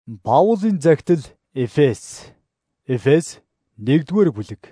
Паулын загтал Эфес 1-р бүлэг.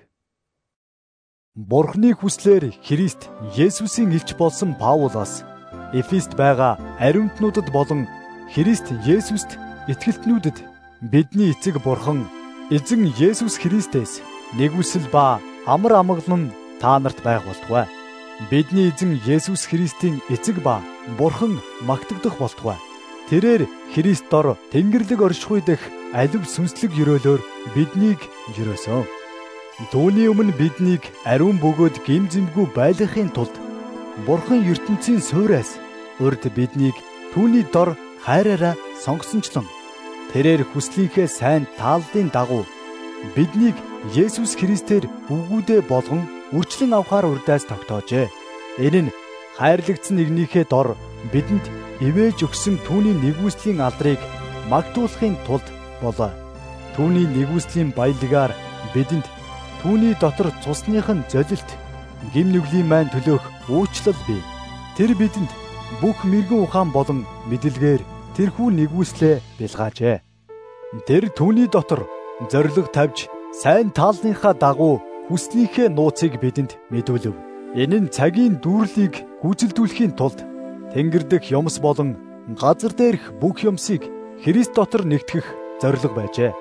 Бурхны хүслээр Христ Есүсийн элч болсон Паулаас Эфест байгаа ариунтнуудад болон Христ Есүст итгэлтнүүдэд бидний эцэг Бурхан эзэн Есүс Христээс нэгүсэл ба амар амгалан та нарт байх болтугай. Бидний эзэн Есүс Христийн эцэг ба Бурхан магтагдах болтугай. Тэрээр Христ дор Тэнгэрлэг оршихуй дэх алив сүнслэг ёроолоор биднийг ёроосон. Түүний өмнө биднийг ариун бөгөөд гимзэмгүй байлгахын тулд Бурхан ертөнцийн суураас урд биднийг түүний дор хайраараа сонгосончлон тэрээр хүслийнхээ сайн тааллын дагуу биднийг Есүс Христээр үгүүдээ болгон үрчлэн авахар урдаас тогтоожээ. Энэ нь хайрлагдсан нэгнийхээ дор бидэнд ивэж өгсөн түүний нэгүслийн алдрыг магтуулахын тулд болоо. Түүний нэгүслийн баялагаар бидэнд түүний дотор цусныхын золилт гим нүглийн маань төлөөх уучлал бий. Тэр бидэнд бүх мэрэгэн ухаан болон мэдлэгээр тэрхүү нэгүслээ бэлгаажээ. Тэр түүний дотор зориг тавьж сайн тааллынхаа дагуу хүслийнхээ нууцыг бидэнд мэдүүлв. Энэ нь цагийн дүүрлийг гүйцэлдүүлэхийн тулд Тэнгэр дэх юмс болон газар дээрх бүх юмсыг Христ дотор нэгтгэх зориг байжээ.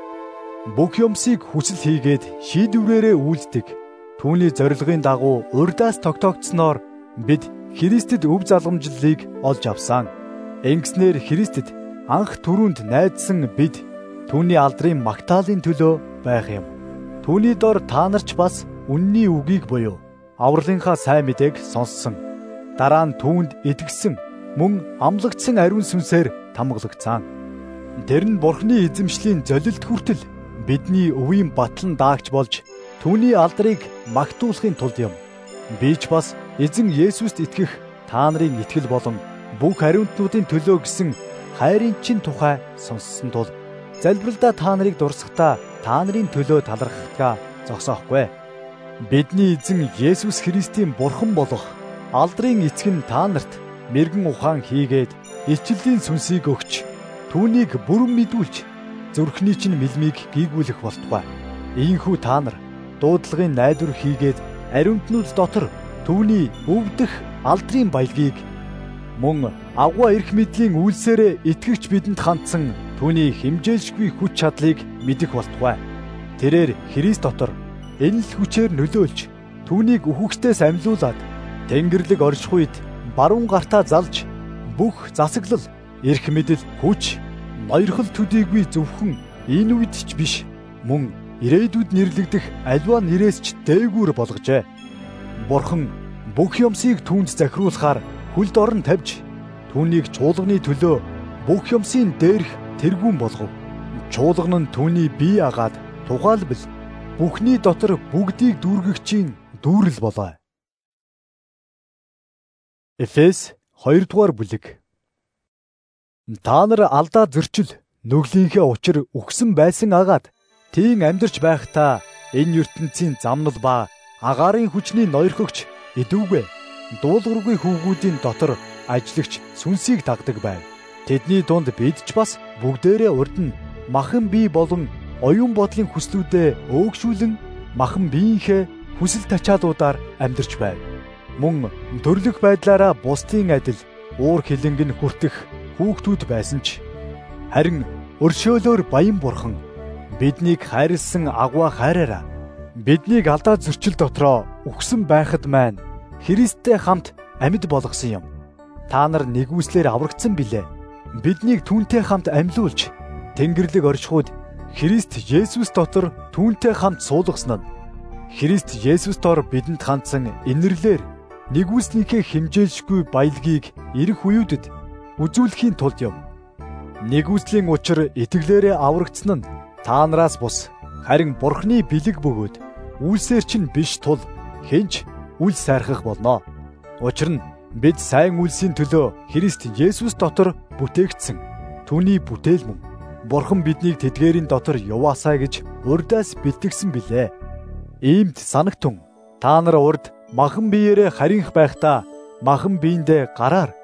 Бүх юмсыг хүсэл хийгээд шийдвэрээрээ үйлддэг. Түүний зорилгын дагуу урдаас тогтоогдсноор бид Христэд өв залгамжлалыг олж авсан. Ингэснээр Христэд анх түрүүнд найдсан бид түүний алдрын магтаалын төлөө байх юм. Түүний дор та нарч бас үнний үгийг буюу авралынхаа сайн мэдээг сонссон. Дараа нь түүнд итгэсэн мөн амлагдсан ариун сүнсээр тамгалагдсан. Тэр нь Бурхны эзэмшлийн золилт хүртэл бидний өвийн батлан даагч болж түүний алдрыг магтуулахын тулд юм. Би ч бас эзэн Есүст итгэх та нарын итгэл болон бүх ариунтнуудын төлөө гэсэн хайрын чин тухай сонссон тул залбиралдаа та нарыг дурсахдаа та нарын төлөө талархахтаа зогсоохгүй. Бидний эзэн Есүс Христийн Бурхан болох алдрын эцэг нь та нарт мэрэгэн ухаан хийгээд илчлэлийн сүнсийг өгч түүнийг бүрэн мэдүүлж зүрхний чинь мэлмийг гийгүүлэх болтугай. Ийхүү та нар дуудлагын найдвар хийгээд ариунтнууд дотор түүний өвдөх алдрын баялагийг мөн агуу эрх мэдлийн үйлсээрээ итгэгч бидэнд хандсан түүний химжээлшгүй хүч чадлыг мэдэх болтугай. Тэрээр Христ дотор энэ л хүчээр нөлөөлж түүнийг үхэгчдээс амьлуулад Тэнгэрлэг орших үед баруун гартаа залж бүх засаглал, эрх мэдэл, хүч, ноёрхол төдийгүй зөвхөн энэ үед ч биш мөн ирээдүйд нэрлэгдэх аливаа нэрээс ч дээгүүр болгожээ. Бурхан бүх юмсыг түүнд захируулахаар хүлд орон тавьж түүнийг чуулганы төлөө бүх юмсын дээрх тэргүүн болгов. Чуулган нь түүний бие агаад тухайлбал бүхний дотор бүгдийг дүүргэгчийн дүүрэл болоо. Эфес 2-р бүлэг. Та нар алдаа зөрчил нүглийнхээ учир үхсэн байсан агаад тийм амьдарч байхдаа энэ ертөнцийн замнал ба агаарын хүчний ноёрхогч идүүгээ дуулуургүй хүүгүүдийн дотор ажиллагч сүнсийг дагдаг байв. Тэдний дунд бид ч бас бүгдээрээ урд нь махан бие болон оюун бодлын хүслүүдээ өөгшүүлэн махан биеийнхээ хүсэл тачаалуудаар амьдарч байв. Мөн төрлөх байдлаараа бусдын адил уур хилэнг нь хүртэх хүүхдүүд байсан ч харин өршөөлөөр баян Бурхан биднийг хайрлсан агуу хайраараа биднийг алдаа зөрчил дотроо үхсэн байхад маань Христтэй хамт амьд болгосон юм. Та нар нэгүслэр аврагдсан билээ. Биднийг түүнтэй хамт амьлуулж Тэнгэрлэг оршихуйд Христ Есүс дотор түүнтэй хамт суулгасан нь Христ Есүс дор бидэнд хандсан инэрлэр нэгүслийнхээ химжээлшгүй баялагийг ирэх үеүүдэд үзүүлэхийн тулд юм. Нэгүслийн учир итгэлээрээ аврагдсан нь та нараас бус харин Бурхны бэлэг бөгөөд үйлсээр чинь биш тул хинч үл сайрхах болно. Учир нь бид сайн үйлсийн төлөө Христ Есүс дотор бүтээгдсэн. Түүний бүтээл мөн Бурхан биднийг тэдгээрийн дотор яваасаа гэж урдаас бэлтгэсэн билээ. Иймд санагтун та нар урд махан биеэрээ харийнх байхдаа махан биендээ гараар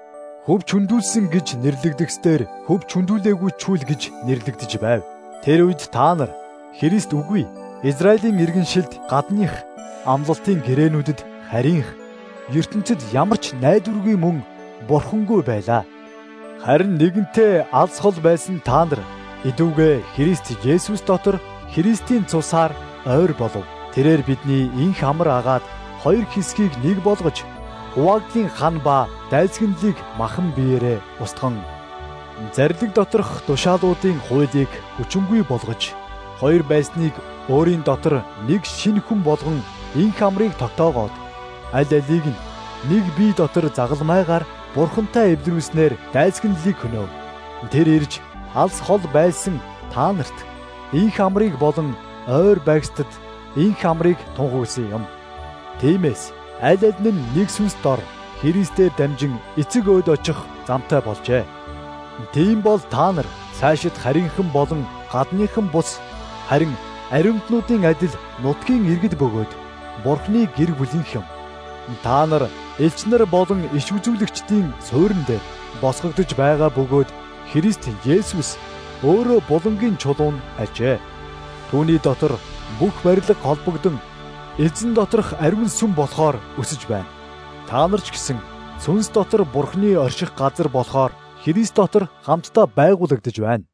Хөвч хүндүүлсэн гэж нэрлэгдэхсээр хөвч хүндүүлээгүй чүүл гэж нэрлэгдэж байв. Тэр үед та нар Христ үгүй Израилийн иргэншилд гадных амлалтын гэрээнүүдэд харийнх ертөнцид ямар ч найдваргүй мөн бурхангүй байлаа. Харин нэгэнтээ алс хол байсан та нар идүүгээ Христ Есүс дотор Христийн цусаар ойр болов. Тэрээр бидний инх амар агаад хоёр хэсгийг нэг болгож хуваагдлын хан ба дайсагналыг махан биеэрээ устган зарлиг доторх тушаалуудын хуулийг хүчингүй болгож хоёр байсныг өөрийн дотор нэг шинэ хүн болгон инх амрыг тогтоогоод аль алийг нь нэг бие дотор загалмайгаар бурхантай эвлэрүүлснээр дайсагналыг хөнөөв. Тэр ирж алс хол байсан та нарт инх амрыг болон ойр байгстад инх амрыг тунхагсан юм. Тиймээс аль аль нь нэг сүнс дор Христээр дамжин эцэг өөд очих замтай болжээ. Тийм бол та нар цаашид харийнхан болон гадныхан бус харин ариунтнуудын адил нутгийн иргэд бөгөөд Бурхны гэр бүлийнх юм. Та нар элч нар болон иш үзүүлэгчдийн суурин дээр босгогдож байгаа бөгөөд Христ Есүс өөрөө булангийн чулуун ажээ. Түүний дотор бүх барилга холбогдсон эзэн доторх ариун сүм болохоор өсөж байна. Та нар ч гэсэн сүнс дотор Бурхны орших газар болохоор Христ дотор хамтдаа байгуулагдж байна.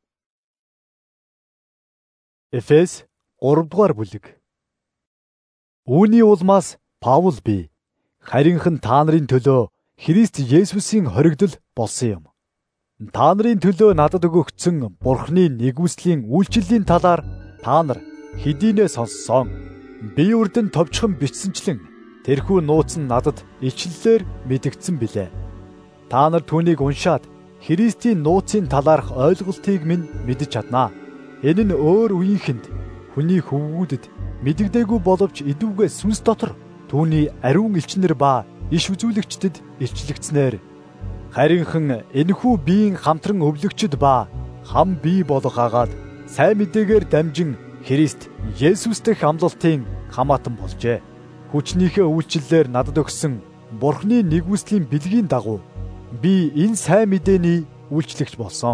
Эфес 3 дугаар бүлэг. Үүний улмаас Паул би харийнхан та нарын төлөө Христ Есүсийн хоригдол болсон юм. Та нарын төлөө надад өгөгдсөн Бурхны нэгүслийн үйлчлэлийн талаар та нар хэдийнэ сонссон. Би үрдэн товчхон бичсэнчлэн тэрхүү нууц нь надад ичлэлээр мэдэгдсэн билээ. Та нар түүнийг уншаад Христийн нууцын талаарх ойлголтыг минь мэдэж чаднаа. Энэ нь өөр үеийнхэнд хүний хөвгүүдэд мэдэгдээгүй боловч идүүгээ сүнс дотор түүний ариун элчнэр ба иш үзүүлэгчдэд илчлэгдснээр харийнхан энэхүү биеийн хамтран өвлөгчд ба хам бие болох агаад сайн мэдээгээр дамжин Христ Есүс дэх амлалтын хамаатан болжээ. Хүчнийхээ үйлчлэлээр надад өгсөн Бурхны нэгүслийн бэлгийн дагуу би энэ сайн мэдээний үйлчлэгч болсон.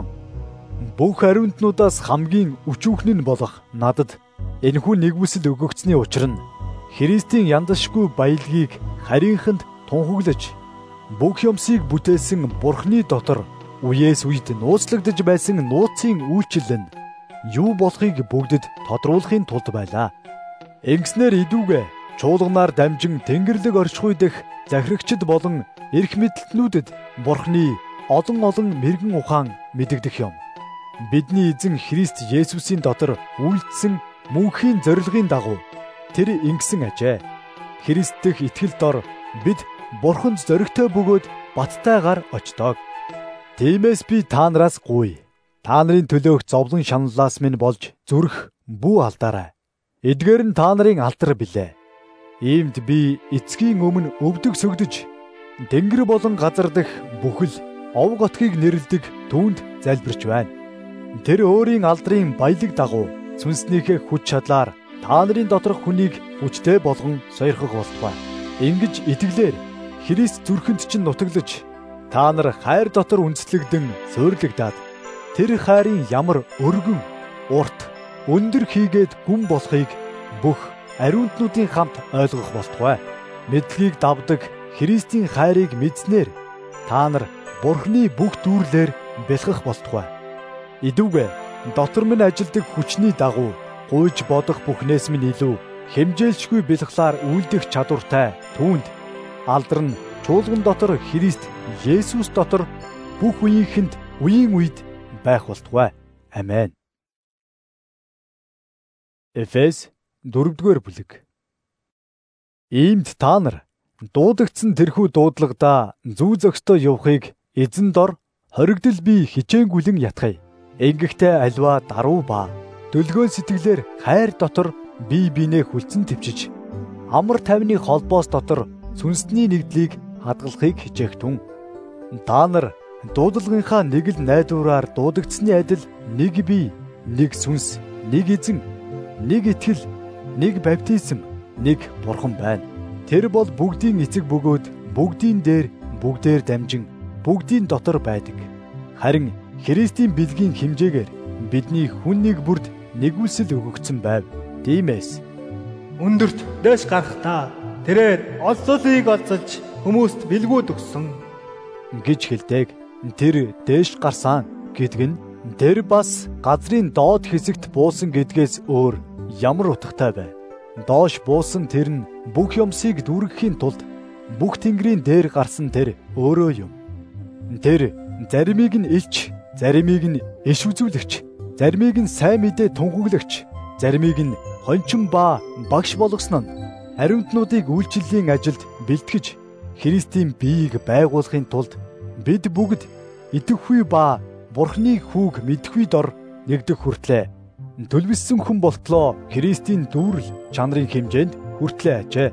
Бүх ариунтнуудаас хамгийн өчүүхэн нь болох надад энэхүү нэгүсэл өгөгдсөний учир нь Христийн яндашгүй баялагийг харийнханд тунхаглаж бүх юмсыг бүтээсэн Бурхны дотор үеэс үед нууцлагдж байсан нууцын үйлчлэл нь юу болохыг бүгдэд тодруулахын тулд байлаа. Ингэснээр идүүгээ чуулганаар дамжин Тэнгэрлэг оршихуй дэх захирагчд болон эрх мэдлтнүүдэд Бурхны олон мэрэгэн ухаан мэдэгдэх юм. Бидний эзэн Христ Есүсийн дотор үйлдсэн мөнхийн зорилгын дагуу тэр ингэсэн ажээ. Христ дэх итгэл дор бид Бурханд зоригтой бөгөөд баттайгаар очдог. Тиймээс би та нараас гуй. Та нарын төлөөх зовлон шаналлаас минь болж зүрх бүү алдаарай. Эдгээр нь та нарын алдар билээ. Иймд би эцгийн өмнө өвдөг сөгдөж тэнгэр болон газар дэх бүхэл ов готгийг нэрлдэг түүнд залбирч байна. Тэр өөрийн алдрын баялаг дагуу сүнснийхээ хүч чадлаар та нарын доторх хүнийг хүчтэй болгон сойрхох болтугай. Ингэж итгэлээр Христ зүрхэнд чинь нутаглаж та нар хайр дотор үндэслэгдэн суйрлагдаад тэр хайрын ямар өргөн, урт, өндөр хийгээд гүн болохыг бүх ариунтнуудын хамт ойлгох болтугай. Мэдлэгийг давдаг Христийн хайрыг мэдснээр та нар Бурхны бүх дүүрлэр бэлхэх болтугай. Идүүгээ дотор минь ажилдаг хүчний дагуу гуйж бодох бүхнээс минь илүү хэмжээлшгүй бэлхлаар үйлдэх чадвартай түүнд алдар нь чуулган дотор Христ Есүс дотор бүх үеийнхэнд үеийн үед байх болтугай. Амен. Эфес 4-р бүлэг. Иймд та нар дуудагдсан тэрхүү дуудлагадаа зүү зөкстөө явахыг эзэн дор хоригдол би хичээнгүлэн ятгая. Ингэхдээ альва даруу ба дөлгөөн сэтгэлээр хайр дотор бие биенээ хүлцэн төвчж амар тайвны холбоос дотор сүнсний нэгдлийг хадгалахыг хичээхтүн. Та нар дуудлагынхаа нэг л найдвараар дуудагдсны адил нэг бие, нэг сүнс, нэг эзэн, нэг итгэл, нэг баптизм, нэг бурхан байна. Тэр бол бүгдийн эцэг бөгөөд бүгдийн дээр бүгдээр дамжин бүгдийн дотор байдаг. Харин Христийн бэлгийн хэмжээгээр бидний хүн нэг бүрд нэгүүлсэл өгөгдсөн байв. Тиймээс өндөрт дэш гарахдаа тэрээр олзлыг олзолж хүмүүст бэлгүүд өгсөн гэж хэлдэг. Тэр дээш гарсан гэдэг нь тэр бас газрын доод хэсэгт буусан гэдгээс өөр ямар утгатай вэ? Доош буусан тэр нь бүх юмсыг дүүргэхийн тулд бүх тэнгэрийн дээр гарсан тэр өөрөө юм. Тэр заримыг нь илч, заримыг нь иш үзүүлэгч, заримыг нь сайн мэдээ тунхаглагч, заримыг нь хончин ба багш болгосон нь ариунтнуудыг үйлчлэлийн ажилд бэлтгэж Христийн биеийг байгуулахын тулд бид бүгд идэвхүй ба Бурхны хүүг мэдхгүй дор нэгдэх хүртлээ төлөвлөсөн хүн болтлоо Христийн дүүрэл чанарын хэмжээнд хүртлээ ажээ.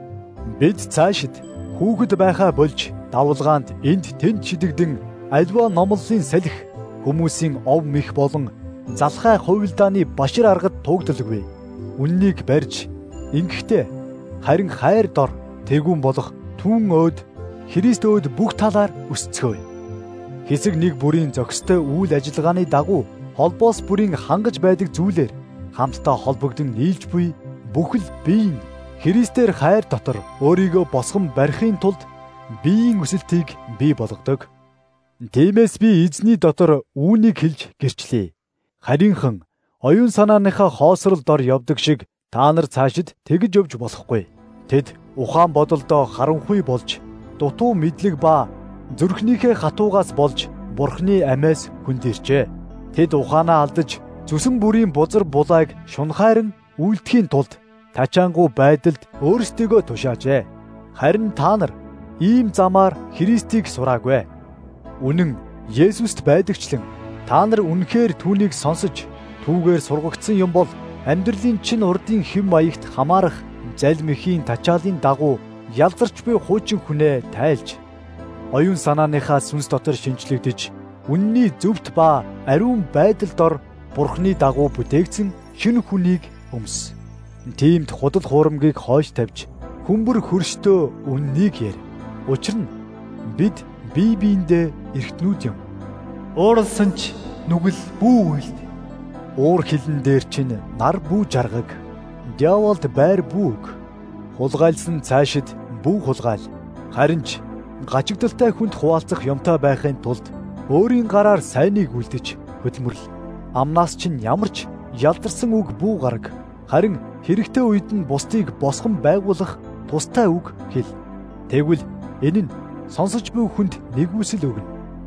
Бид цаашид хүүхэд байхаа болж давлгаанд энд тэнд шидэгдэн альва номлолын салхи хүмүүсийн ов мэх болон залхай хувилдааны башир аргад тугдалгүй. Үннийг барьж ингэхдээ харин хайр дор тэгүн болох түүн өөд Христ өөд бүх талаар өсцгөөе. Хэсэг нэг бүрийн зохистой үйл ажиллагааны дагуу холбоос бүрийн хангаж байдаг зүйлээр хамтдаа холбогдсон нийлж буй бүхэл биеийн Христээр хайр дотор өөрийгөө босгон барихын тулд биеийн өсөлтийг бий болгодог. Тиймээс би эзний дотор үүнийг хэлж гэрчлэе. Харинхан оюун санааныхаа хоосрол дор явдаг шиг та нар цаашид тэгж явж болохгүй. Тэд ухаан бодолдоо харанхуй болж дутуу мэдлэг ба зүрхнийхээ хатуугаас болж Бурхны амиас хүндэрчээ. Тэд ухаанаа алдаж зүсэн бүрийн бузар булааг шунхайран үйлдэхийн тулд тачаангуй байдалд өөрсдийгөө тушаажээ. Харин та нар ийм замаар Христийг сураагүй. Үнэн Есүст байдагчлан та нар үнэхээр түүнийг сонсож түүгээр сургагдсан юм бол амьдралын чин урдын хэм маягт хамаарах залмихийн тачаалын дагуу ялзарч буй хуучин хүнээ тайлж оюун санааныхаа сүнс дотор шинжлэгдэж үнний зөвхт ба ариун байдал дор Бурхны дагуу бүтээгдсэн шинэ хүнийг өмс. Тиймд худал хуурмгийг хойш тавьж хүмбэр хөрштөө үннийг яар. Учир нь бид бие биендээ эргэтнүүд юм. Ууралсан ч нүгэл бүү үйлд. Уур хилэн дээр чинь нар бүү жаргаг. Диаволд байр бүүг. Хулгайлсан цаашид бүү хулгайл. Харин ч гажигдaltaй хүнд хуваалцах юмтай байхын тулд өөрийн гараар сайныг үлдэж хөдөлмөрл. Амнаас чинь ямар ч ялдарсан үг бүү гараг. Харин хэрэгтэй үед нь бусдыг босгон байгуулах тустай үг хэл. Тэгвэл энэ нь сонсож буй хүнд нэгүсэл өгнө.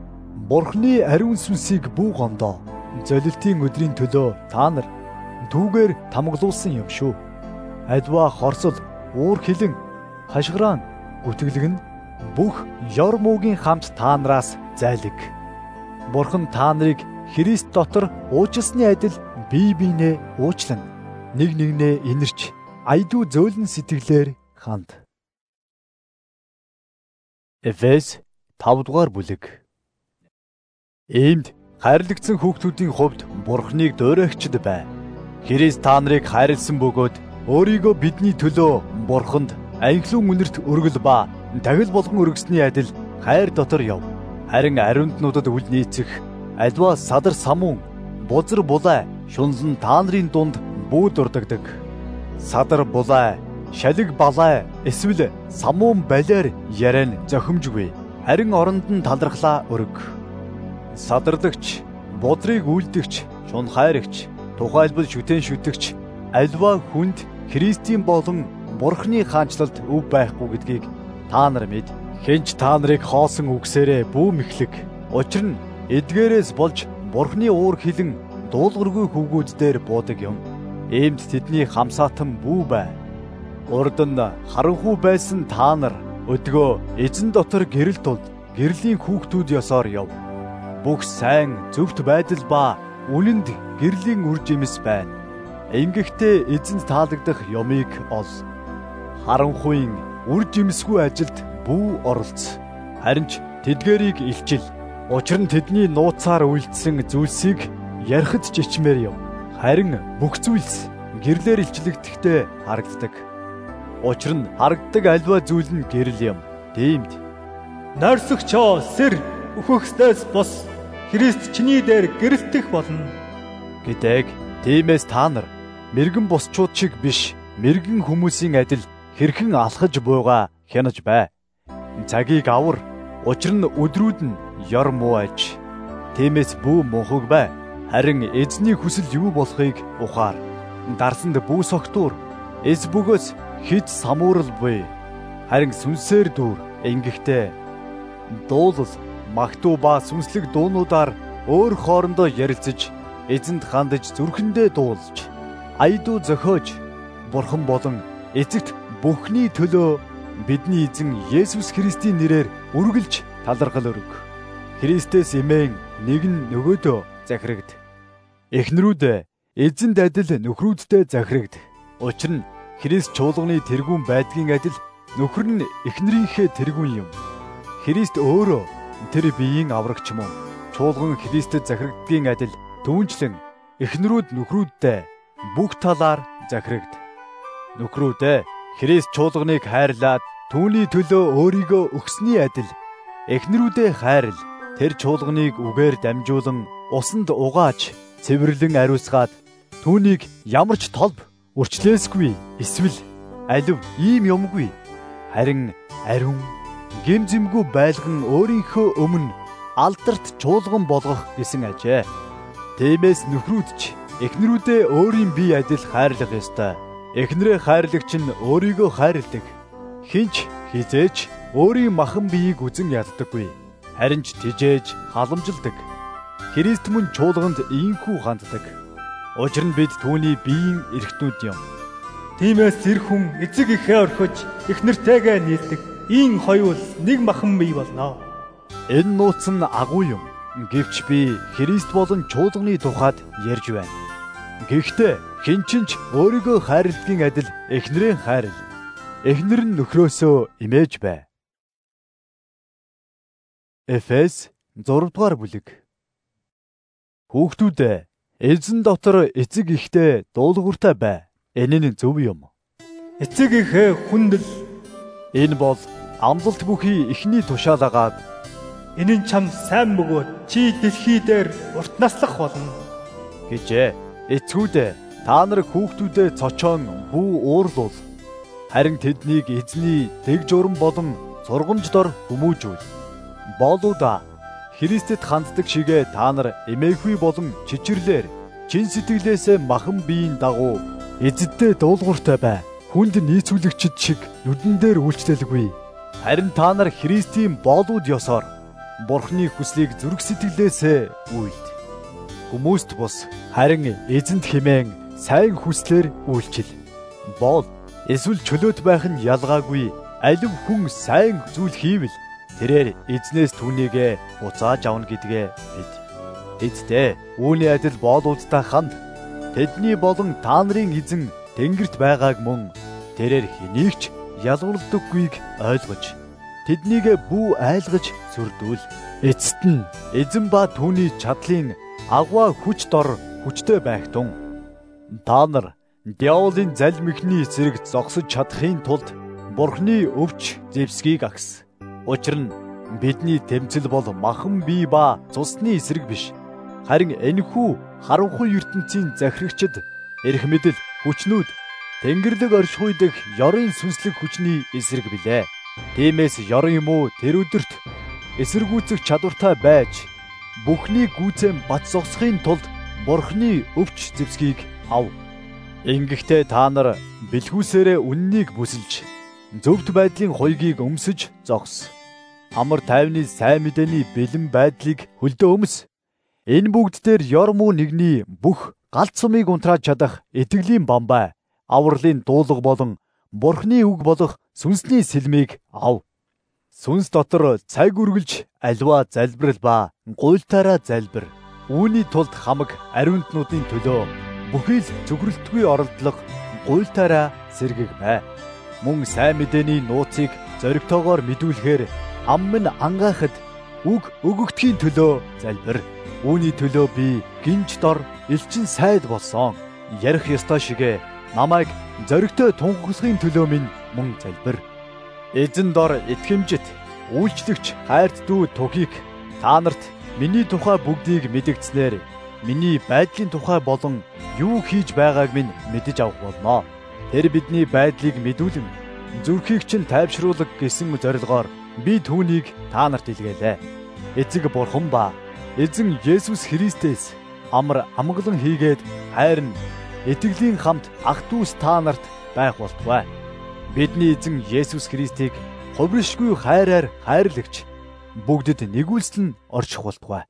Бурхны ариун сүнсийг бүү гомдоо. Золилтын өдрийн төлөө та нар түүгээр тамгалуулсан юм шүү. Альва хорсол, уур хилэн, хашгираан, гүтгэлэг нь бүх ёр муугийн хамт та нараас зайлиг. Бурхан та нарыг Христ дотор уучлсны адил бие биенээ уучлан нэг нэгнээ инэрч айдуу зөөлөн сэтгэлээр ханд. Эфес 5 дугаар бүлэг. Иймд хайрлагдсан хүүхдүүдийн хувьд Бурхныг дуурайгчд бай. Христ та нарыг хайрлсан бөгөөд өөрийгөө бидний төлөө Бурханд аянхлын үнэрт өргөл ба тахил болгон өргөсний адил хайр дотор яв. Харин ариунднуудад үл нийцэх альва садар самуун, бузар булай, шунлан та нарын дунд бүү дурддаг. Садар булай, шалиг балай, эсвэл самуун балиар яриан зохимжгүй. Харин оронд нь талархлаа өрг. Садарлагч, бодрыг үйлдэгч, шунхайрагч, тухайлбал шүтэн шүтэгч альва хүнд Христийн болон Бурхны хаанчлалд өв байхгүй гэдгийг та нар мэд. Хинч та нарыг хоосон үгсээрээ бүү мэхлэг. Учир нь эдгээрээс болж Бурхны уур хилэн дуулуургүй хүүгүүд дээр буудаг юм. Иймд тэдний хамсаатан бүү бай. Урд нь харанхуй байсан та нар өдгөө эзэн дотор гэрэл тулд гэрлийн хүүхдүүд ёсоор яв. Бүх сайн зөвхт байдал ба үнэнд гэрлийн үр жимс байна. Ингэхдээ эзэнд таалагдах юмыг ол. Харанхуйн үр жимсгүй ажилд бүү оролц. Харин ч тэдгэрийг илчил. Учир нь тэдний нууцаар үйлдсэн зүйлсийг ярихд ч ичмээр юм. Харин бүх зүйлс гэрлээр илчлэгдэхдээ харагддаг. Учир нь харагддаг альва зүйл нь гэрэл юм. Тиймд Нойрсогчоо сэр өөхөхстөөс бус Христ чиний дээр гэрэлтэх болно гэдэг. Тиймээс та нар мэргэн бусчууд шиг биш, мэргэн хүмүүсийн адил хэрхэн алхаж буйгаа хянаж бай. Цагийг авар, учир нь өдрүүд нь ёр муу аж. Тиймээс бүү мунхаг бай. Харин эзний хүсэл юу болохыг ухаар. Дарсанд бүү согтуур, эз бөгөөс хид самуурал буй. Харин сүнсээр дүүр, ингэхдээ дуулал, магтуу ба сүнслэг дуунуудаар өөр хоорондоо ярилцаж, эзэнд хандаж зүрхэндээ дуулж, аядуу зохиож, Бурхан болон эцэгт бүхний төлөө бидний эзэн Есүс Христийн нэрээр үргэлж талархал өрг. Христэс эмээн нэг нь нөгөөдөө захирагд. Эхнэрүүдээ эзэнд адил нөхрүүддээ захирагд. Учир нь Христ чуулганы тэргүүн байдгийн адил нөхөр нь эхнэрийнхээ тэргүүн юм. Христ өөрөө тэр биеийн аврагч мөн. Чуулган Христэд захирагдгийн адил түүнчлэн эхнэрүүд нөхрүүддээ бүх талаар захирагд. Нөхрүүдээ Христ чуулганыг хайрлаад түүний төлөө өөрийгөө өгсөний адил эхнэрүүдээ хайрл. Тэр чуулганыг үгээр дамжуулан усанд угааж цэвэрлэн ариусгаад түүнийг ямар ч толб өрчлөөсгүй эсвэл алив ийм юмгүй харин ариун гэмзэмгүй байлган өөрийнхөө өмнө алдарт чуулган болгох гэсэн ажээ. Тиймээс нөхрүүдч эхнэрүүдээ өөрийн бие адил хайрлах ёстой. Эхнэрээ хайрлагч нь өөрийгөө хайрладаг. Хинч хизээч өөрийн махан биеийг үзэн яддаггүй. Харин ч тижээж халамжилдаг. Христ мөн чуулганд ийхүү ханддаг. Учир нь бид түүний биеийн эрхтнүүд юм. Тиймээс тэр хүн эцэг эхээ орхиж эхнэртэйгээ нийлдэг. Ийм хоёул нэг махан бие болно. Энэ нууц нь агуу юм. Гэвч би Христ болон чуулганы тухайд ярьж байна. Гэхдээ хинчинч өөрийгөө хайрладгийн адил эхнэрээ хайрл. Эхнэр нь нөхрөөсөө имэж бай. Эфес 6 дугаар бүлэг. Хүүхдүүдээ эзэн дотор эцэг ихтэй дуулууртай бай. Энэ нь зөв юм. Эцэг ихээ хүндэл. Энэ бол амлалт бүхий эхний тушаалаагаад энэ нь чам сайн бөгөөд чи дэлхий дээр урт наслах болно гэжээ. Эцгүүдээ та нар хүүхдүүдээ цочоон бүү уурлуул. Харин тэднийг эзний дэг журам болон сургамж дор хүмүүжүүл. Болоуда Христэд ханддаг шигээ та нар эмээгүй болон чичирлэр чин сэтгэлээсээ махан биеийн дагуу эзэдтэй дуулууртай бай. Хүнд нийцүүлэгчд шиг нүдэн дээр үйлчлэлгүй. Харин та нар Христийн болууд ёсоор Бурхны хүслийг зүрх сэтгэлээсээ үйлд. Хүмүүст бус харин эзэнт хэмээн сайн хүслээр үйлчил. Бол эсвэл чөлөөт байх нь ялгаагүй. Алив хүн сайн зүйл хийвэл тэрээр эзнээс түүнийгээ буцааж авна гэдгээ бид. Эцтэй үүний адил боолуудтай ханд. Тэдний болон та нарын эзэн Тэнгэрт байгааг мөн тэрээр хэнийгч ялгуулдаггүйг ойлгож тэднийгээ бүү айлгаж сүрдүүл. Эцэст нь эзэн ба түүний чадлын агва хүч дор хүчтэй байх тун. Та нар диаволын залмихны эсрэг зогсож чадахын тулд Бурхны өвч зэвсгийг агс. Учир нь бидний тэмцэл бол махан бие ба цусны эсрэг биш. Харин энэхүү харанхуй ертөнцийн захирагчид эрх мэдэл хүчнүүд Тэнгэрлэг оршихуй дэх ёрын сүнслэг хүчний эсрэг билээ. Тиймээс ёрын юм уу тэр өдөрт эсэргүүцэх чадвартай байж бүхнийг гүйцэн бат зогсохын тулд Бурхны өвч зэвсгийг ав. Ингэхдээ та нар бэлгүүсээрээ үннийг бүсэлж зөвхт байдлын хуйгийг өмсөж зогс. Амар тайвны сайн мэдээний бэлэн байдлыг хөлдөө өмс. Энэ бүгд дээр ёр муу нэгний бүх галт сумыг унтрааж чадах итгэлийн бамбай, авралын дуулга болон Бурхны үг болох сүнсний сэлмийг ав. Сүнс дотор цаг үргэлж аливаа залбирал ба гуйлтаараа залбир. Үүний тулд хамаг ариунтнуудын төлөө бүхий л зөвхөрлөлтгүй оролдлого гуйлтаараа сэргэг бай. Мөн сайн мэдээний нууцыг зоригтойгоор мэдүүлэхээр ам минь ангаахад үг өгөгдөхийн төлөө залбир. Үүний төлөө би гинж дор элчин сайд болсон. Ярих ёстой шигэ намайг зоригтой тунхаглахын төлөө минь мөн залбир. Эзэн дор итгэмжит Үйлчлэгч хайрт дүү Тугийг та нарт миний тухай бүгдийг мэдгдснээр миний байдлын тухай болон юу хийж байгааг минь мэдэж авах болно. Тэр бидний байдлыг мэдүүлэн зүрхийг чинь тайвшруулах гэсэн зорилгоор би түүнийг та нарт илгээлээ. Эцэг Бурхан ба Эзэн Есүс Христээс амар амгалан хийгээд хайрн итгэлийн хамт ах дүүс та нарт байх болтугай. Бидний Эзэн Есүс Христийг хувиршгүй хайраар хайрлагч бүгдэд нэгүүлсэн орчих болтугай.